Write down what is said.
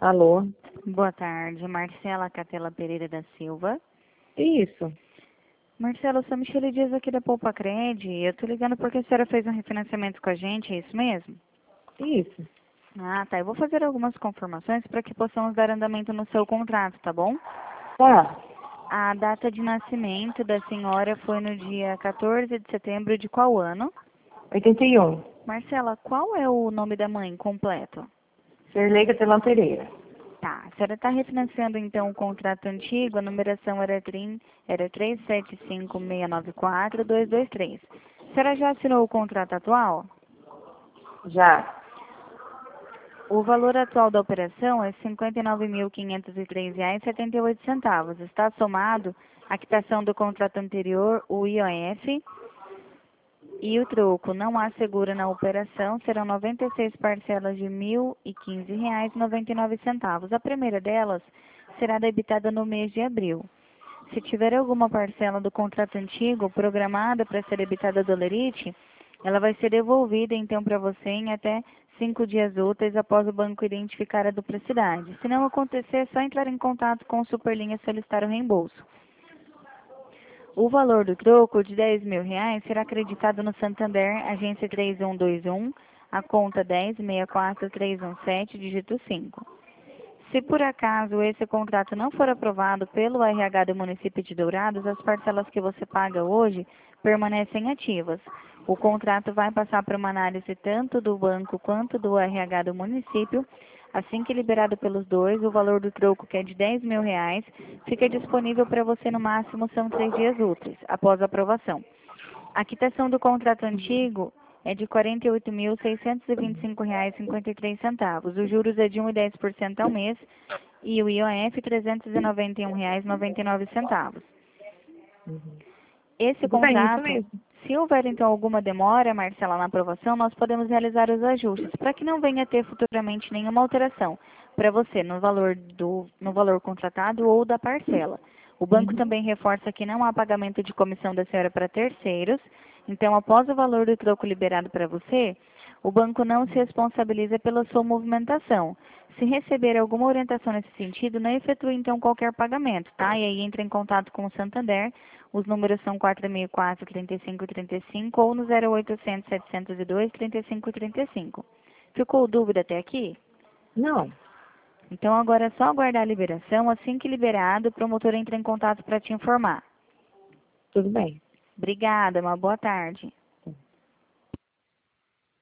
Alô? Boa tarde, Marcela Catela Pereira da Silva. Isso. Marcela, eu sou Michele Dias aqui da Poupa Cred. Eu tô ligando porque a senhora fez um refinanciamento com a gente, é isso mesmo? Isso. Ah, tá. Eu vou fazer algumas confirmações para que possamos dar andamento no seu contrato, tá bom? Tá. A data de nascimento da senhora foi no dia 14 de setembro de qual ano? 81. Marcela, qual é o nome da mãe completo? Serlei Catelan Pereira. Tá, a senhora está refinanciando então o contrato antigo, a numeração era 375694223. A senhora já assinou o contrato atual? Já. O valor atual da operação é R$ 59.503,78. Está somado a quitação do contrato anterior, o IOF, e o troco. Não há seguro na operação, serão 96 parcelas de R$ 1.015,99. A primeira delas será debitada no mês de abril. Se tiver alguma parcela do contrato antigo programada para ser debitada do Lerite, ela vai ser devolvida então para você em até 5 dias úteis após o banco identificar a duplicidade. Se não acontecer, é só entrar em contato com o Superlinha e solicitar o reembolso. O valor do troco de R$ 10.000 será acreditado no Santander, agência 3121, a conta 10644317, dígito 5. Se por acaso esse contrato não for aprovado pelo RH do município de Dourados, as parcelas que você paga hoje permanecem ativas. O contrato vai passar para uma análise tanto do banco quanto do RH do município. Assim que liberado pelos dois, o valor do troco, que é de R$ 10.000, fica disponível para você no máximo são 3 dias úteis, após a aprovação. A quitação do contrato antigo é de R$ 48.625,53. Os juros é de 1,10% ao mês e o IOF R$ 391,99. Esse Tudo bem, isso contrato, mesmo. se houver então alguma demora, Marcela, na aprovação, nós podemos realizar os ajustes para que não venha a ter futuramente nenhuma alteração para você no valor contratado ou da parcela. O banco também reforça que não há pagamento de comissão da senhora para terceiros. Então, após o valor do troco liberado para você, o banco não se responsabiliza pela sua movimentação. Se receber alguma orientação nesse sentido, não efetue então qualquer pagamento, tá? E aí entra em contato com o Santander. Os números são 4004-3535 ou no 0800-702-3535. Ficou dúvida até aqui? Não. Então agora é só aguardar a liberação. Assim que liberado, o promotor entra em contato para te informar. Tudo bem. Obrigada, uma boa tarde.